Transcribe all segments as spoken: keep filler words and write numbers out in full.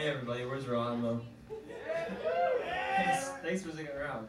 Hey everybody, where's Ron? Thanks, thanks for sticking around.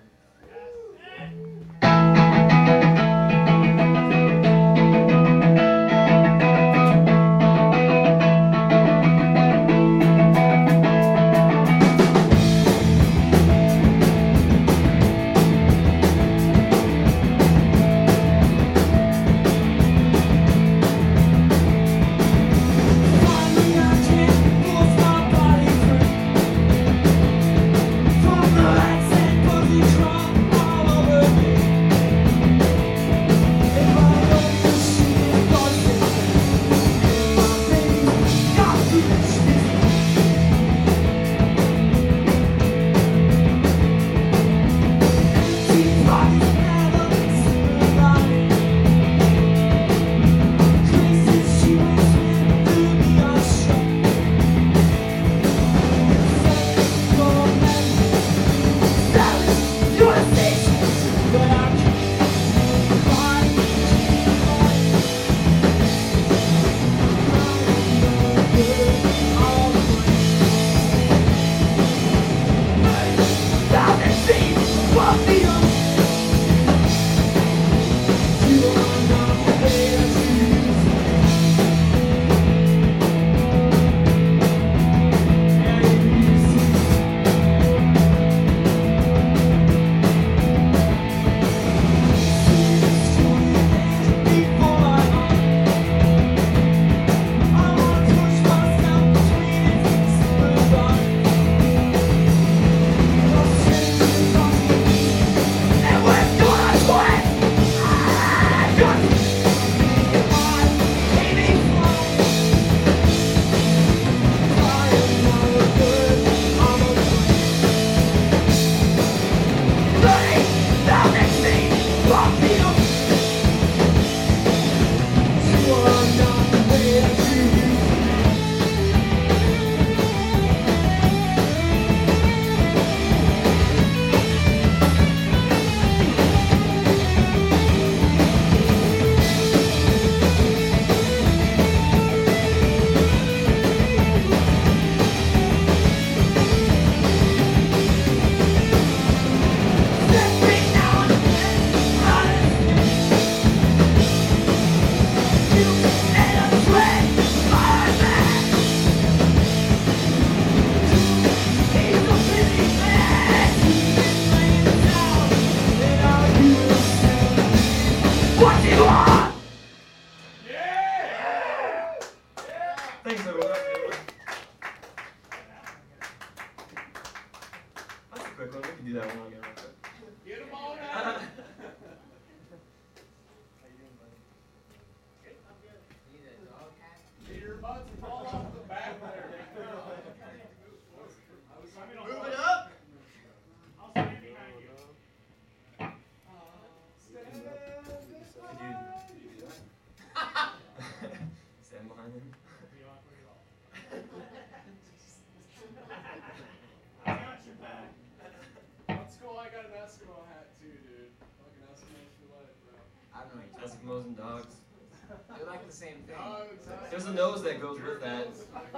Eskimos and dogs. They're like the same thing. There's a nose that goes with that.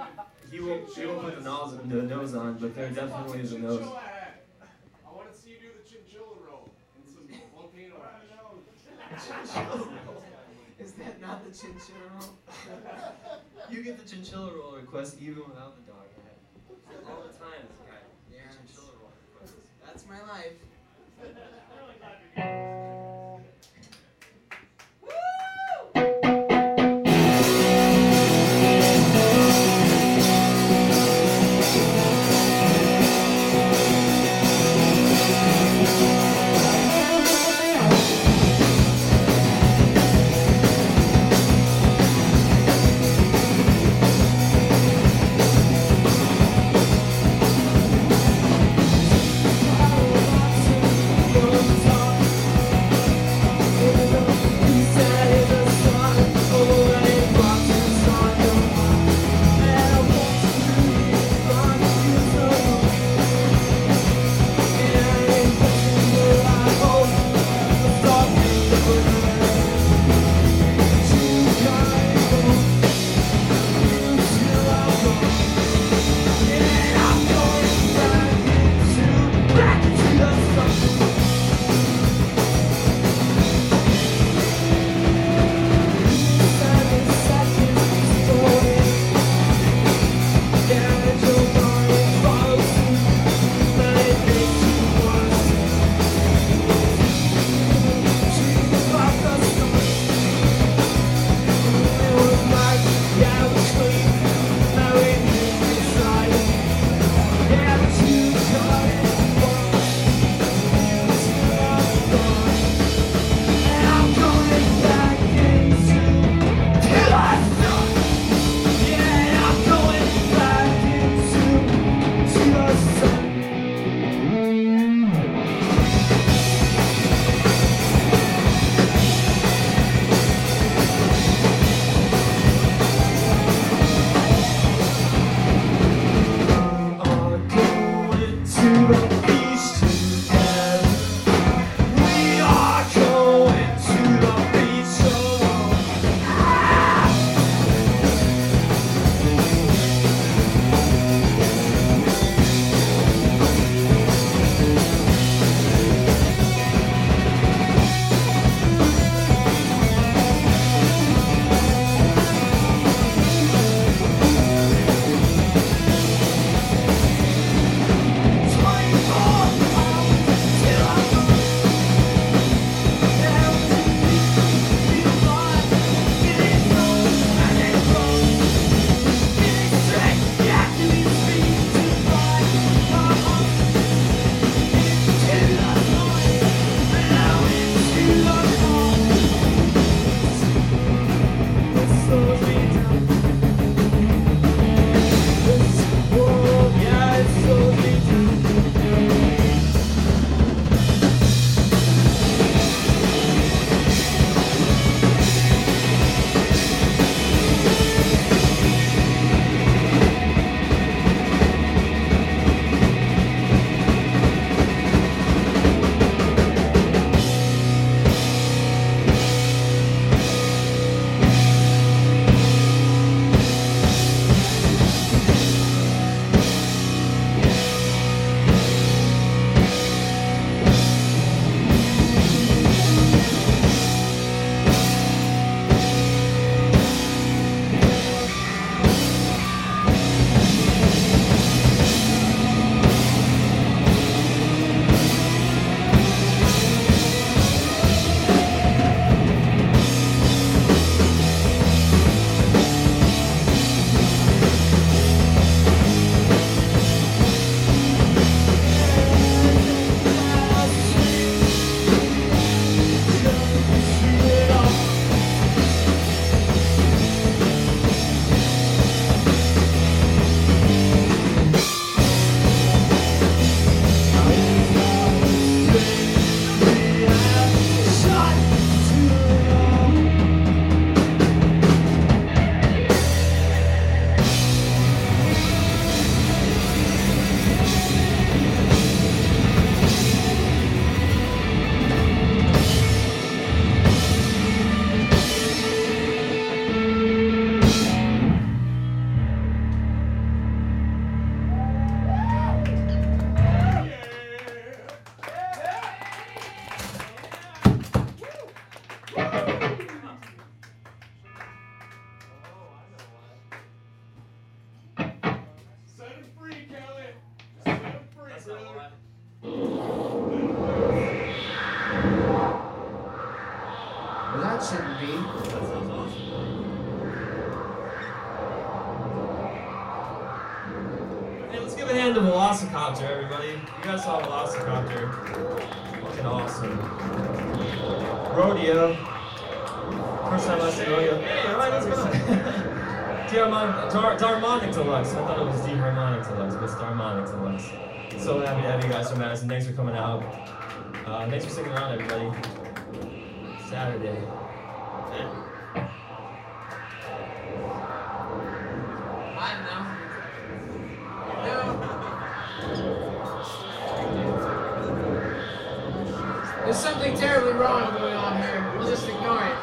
He won't, he won't put the nose, the nose on, but there definitely is a nose. I want to see you do the chinchilla roll and some volcano ash. Chinchilla roll? Is that not the chinchilla roll? You get the chinchilla roll request even without the dog hat. All the time, this guy. Yeah, Chinchilla roll requests. That's my life. Time Well, that shouldn't be. That sounds awesome. Hey, let's give a hand to Velocicopter, everybody. You guys saw Velocicopter. Fucking awesome. Rodeo. First time I say rodeo. Hey, alright, let's go. D-Harmonic, Dar Darmonic Deluxe. I thought it was D-Harmonic Deluxe, but it's Darmonic Deluxe. So happy to have you guys from Madison. Thanks for coming out. Uh, thanks for sticking around, everybody. Saturday. I know. No. There's something terribly wrong going on here. We'll just ignore it.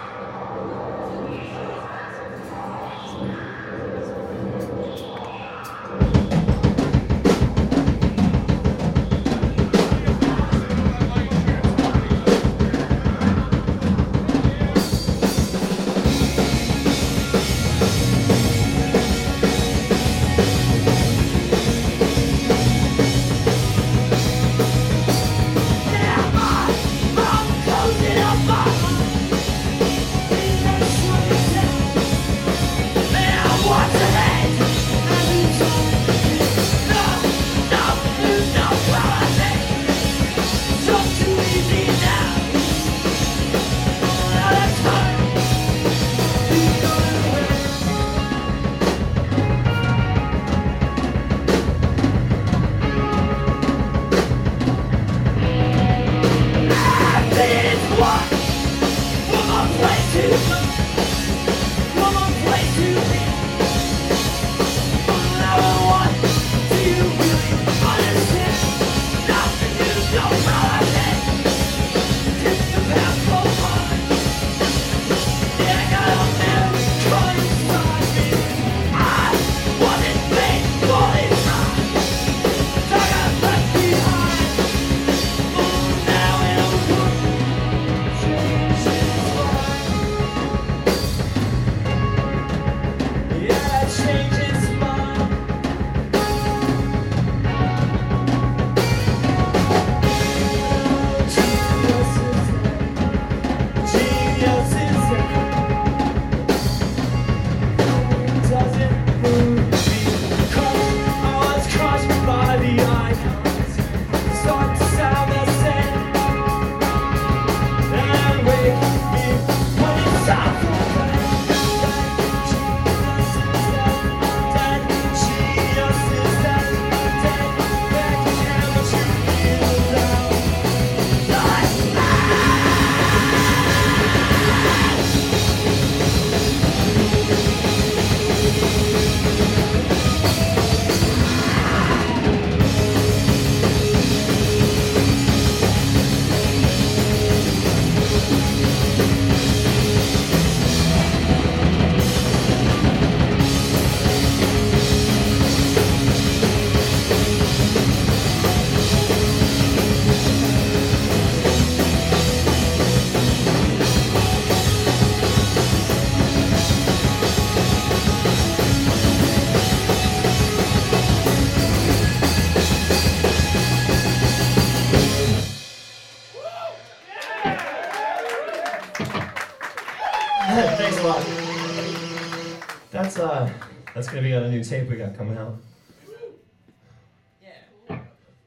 Thanks a lot. That's uh, that's gonna be on a new tape we got coming out. Yeah. Uh,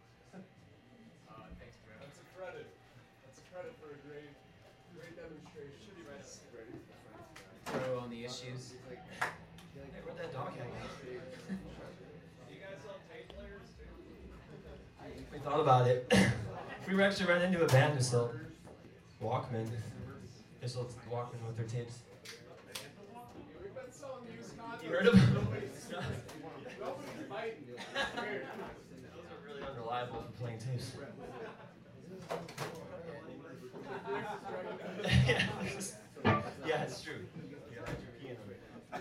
thanks, bro. That's a credit. That's a credit for a great, great demonstration. Throw on the issues. Hey, where'd that dog hang out? You guys sell tape players too? We thought about it. If we actually ran into a band who sold Walkman, they sold Walkman with their tapes. We've been selling used content. You heard of them? Nobody's biting you. It's weird. Those are really unreliable for playing tapes. yeah, yeah, it's true. Yeah, put your key in them.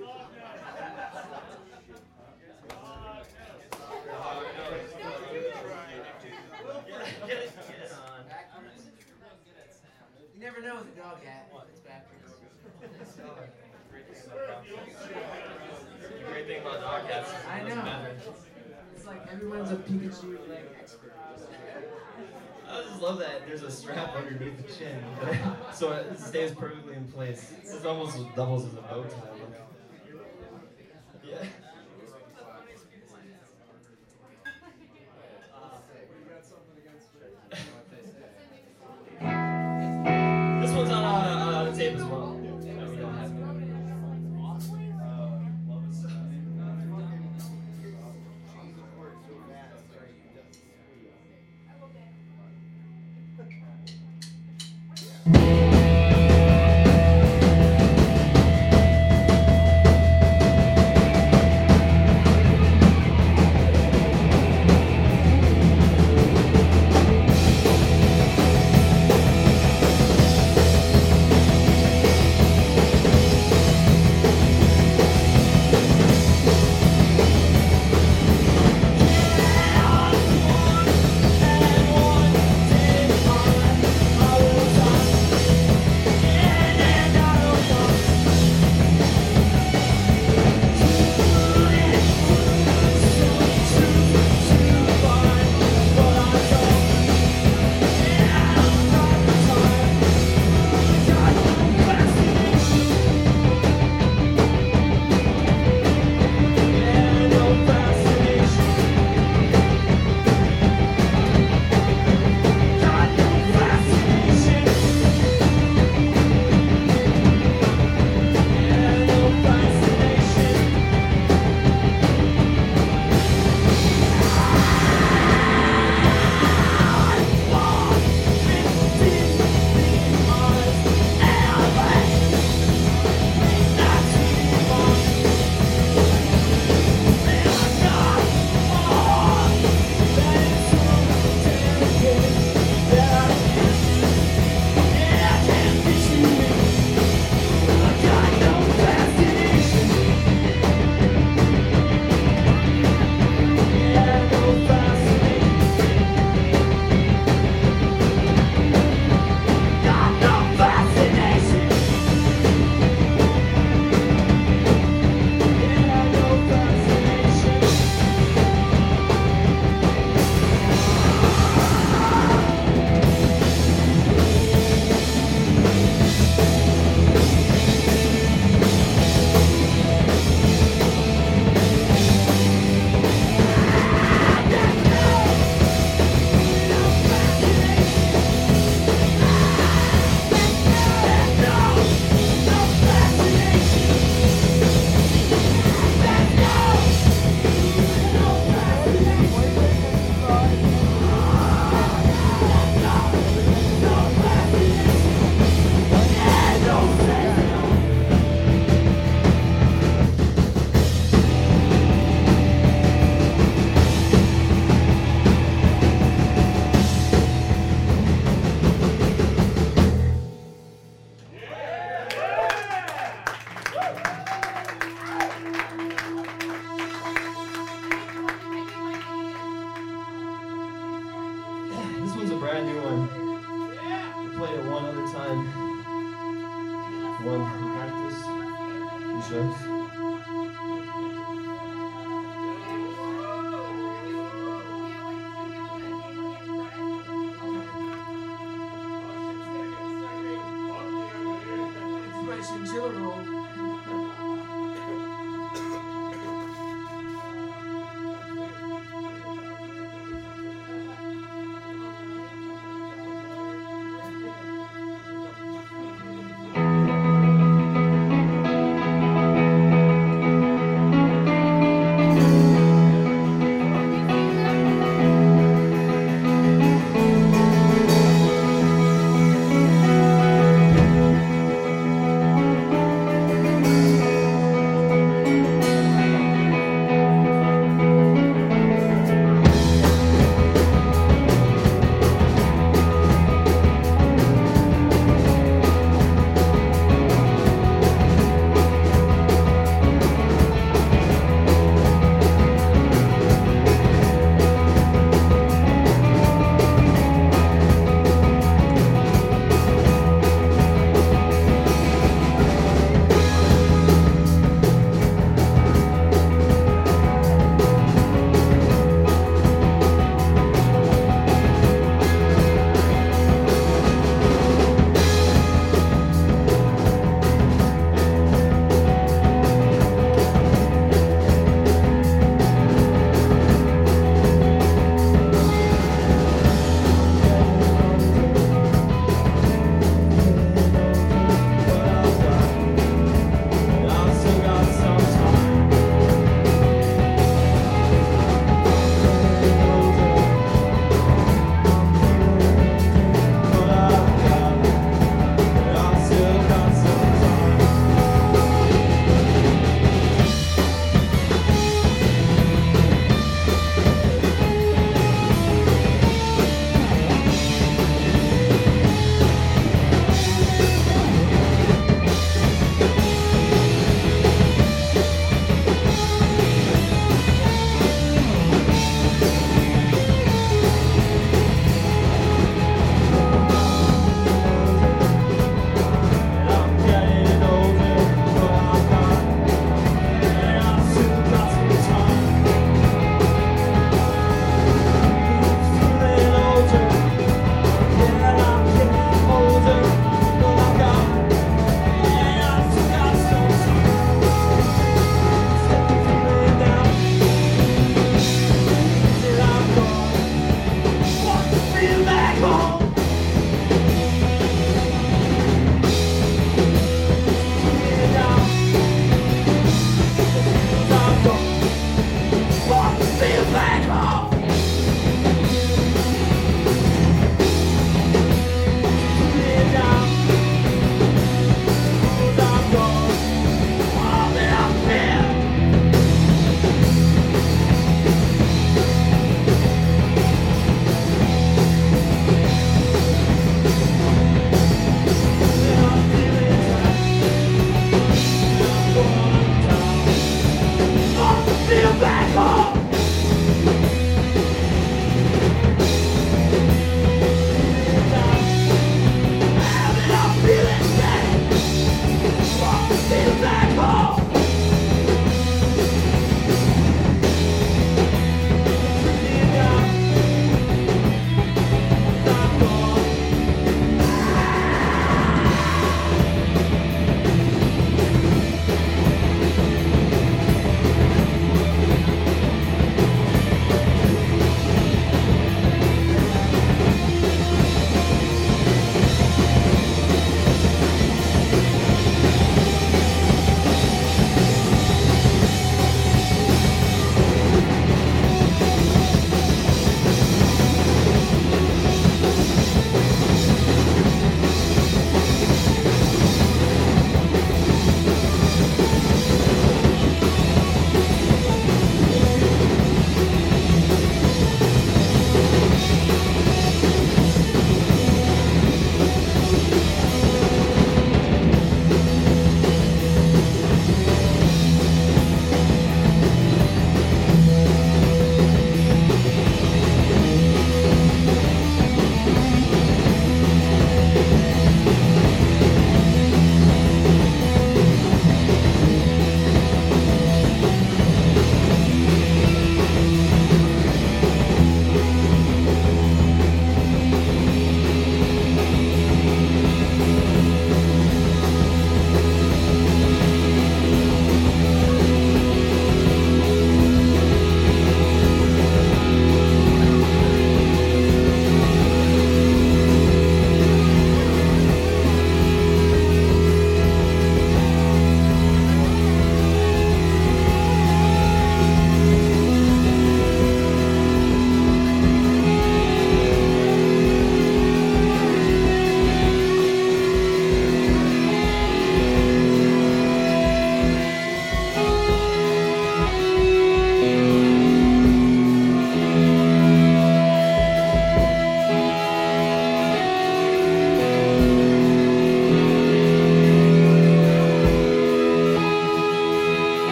Get it, get it on. You never know with a dog hat if it's backwards. The great thing about dog hats is it I doesn't know. matter. It's like everyone's a Pikachu like expert. just love that there's a strap underneath the chin, so it stays perfectly in place. This almost doubles as a bow tie look. Yeah. This one's on, uh, on a tape as well. No, we don't have it.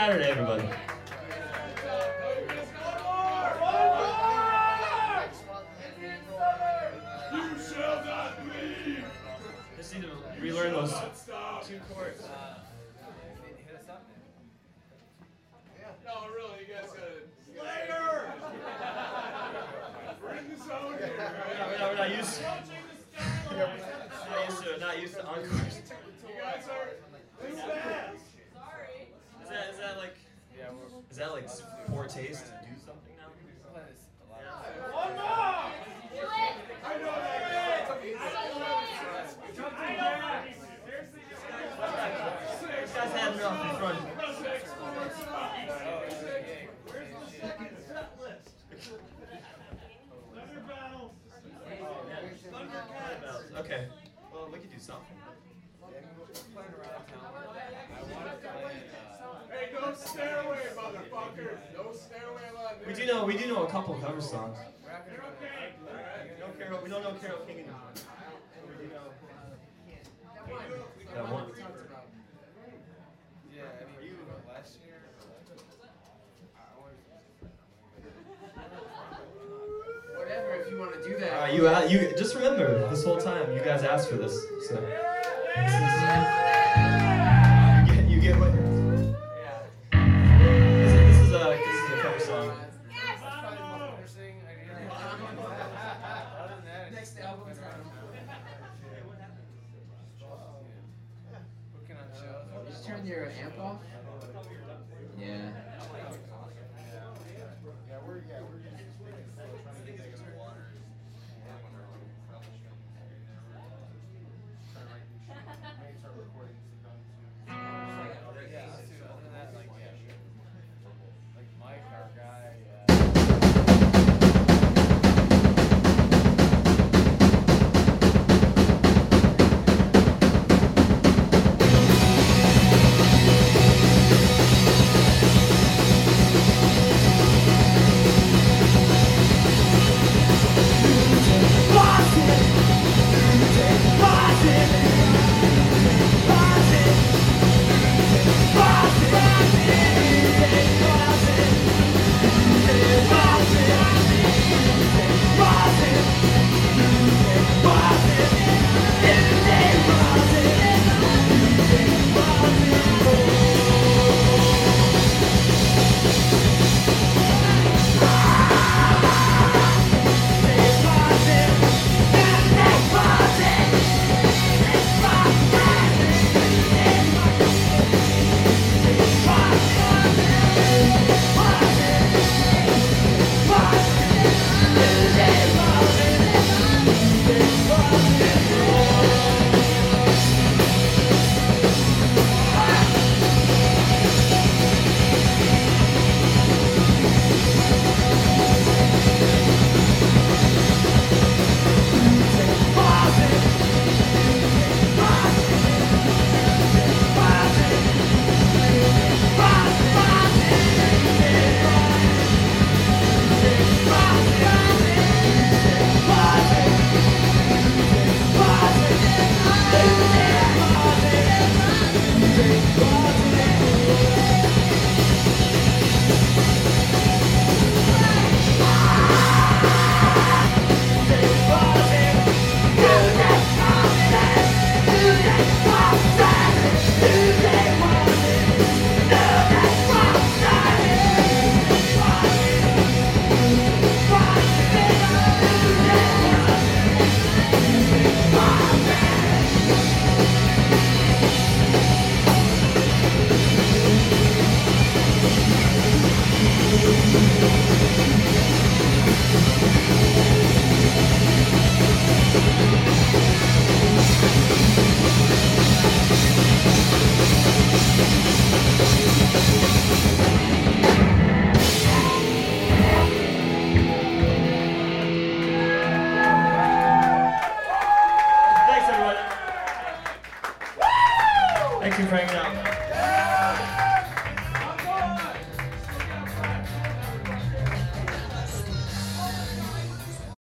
Saturday, everybody. Just need to relearn those two chords. No, really, you guys gotta. Slayer! We're in the zone here. We're not, we're not, we're not used to not used to not used to encores. You guys are. Too fast! Is that is that like is that like poor taste to do something now? One more! Do it! I know that. This guy's had enough in front. Okay. Well, we could do something. Hey, no stairway, motherfuckers! No stairway allowed. We do know we do know a couple cover songs. No Carol, we don't know Carol King anymore. We do know that one. Yeah, I mean, you last year. Whatever, if you want to do that. All right, you uh, you just remember this whole time you guys asked for this, so this is, you get you get what. This is, this is a this is a cover song. Next album. Booking on shows. Just turn your amp off.